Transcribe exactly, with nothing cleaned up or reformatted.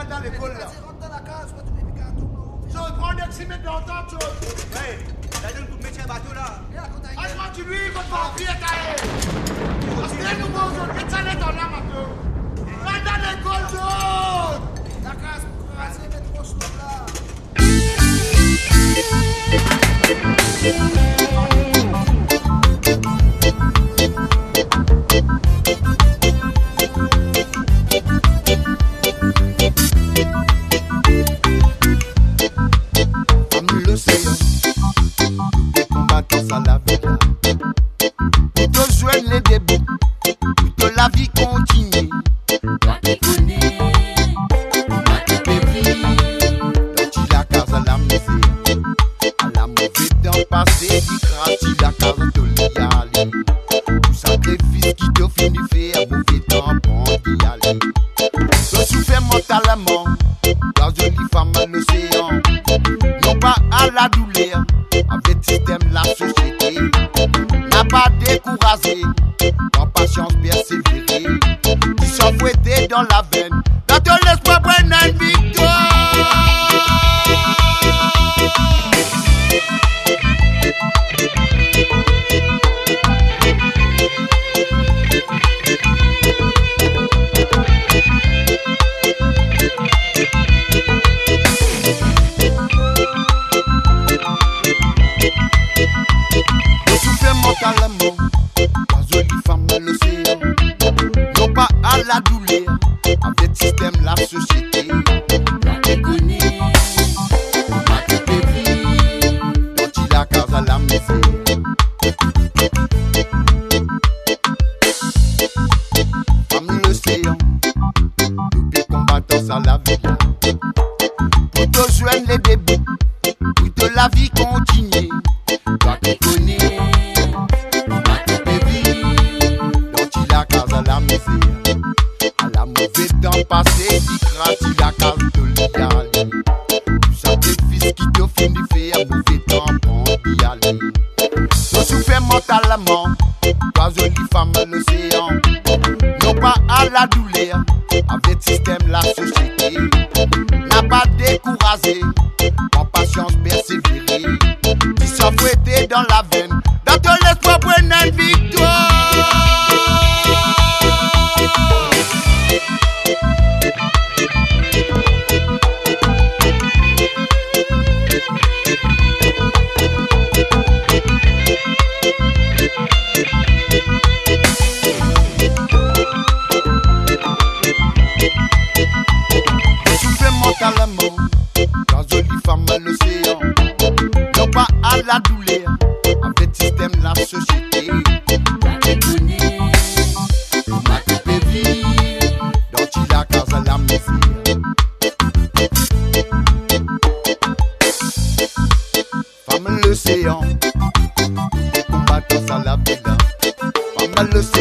rentre dans l'école là. Rentre dans la case, tu peux piquer un tour. Je vais prendre des cimets dans ton chose. Ouais, t'as donné un coup de métier à bateau là. Franchement, tu lui, votre vampire, t'as. Parce que nous mangeons, que ça l'est dans la matin. Rentre dans l'école, chose. La case, crasée, mais trop slow là. Comme l'océan, des combattants à la vie. Plutôt joindre les débuts, plutôt la vie continue. Toi tu connais, toi tu péris. Dans la case à la misère, à la mauvaise temps passé, qui crache la case de l'y aller. Tout sacrifice qui te finit faire, mauvais temps pour y aller. Je souffre mentalement, dans jolie femme à l'océan. Non pas à la douleur, avec le système la société. N'a pas découragé, en patience persévérer. Qui sont fouettés dans la veine, dans ton espoir pour une victoire. Mentalement, la jolie femme à l'océan. Non pas à la douleur, avec le système, la société. Toi tu connais, toi tu péris. Dans la case à la misère. Femme l'océan, depuis combattants à la vie. Pour te joindre les débuts, pour te la vie continue. Toi tu connais. À la mauvaise temps passé, qui crache la case de l'y aller. Tout sacrifice qui te finit faire, mauvais temps pour y aller. Je souffre mentalement, toi jolie femme à l'océan. Non pas à la douleur, avec le système, la société. N'a pas découragé, en patience persévérer. Qui sont fouettés dans la veine, dans ton espoir pour une victoire. Mentalement, la jolie femme à l'océan. Non pas à la douleur, avec le système, la société. Toi tu connais, toi tu péris. Dans la case à la misère. Femme à l'océan, des combattants à la vie. Femme à l'océan.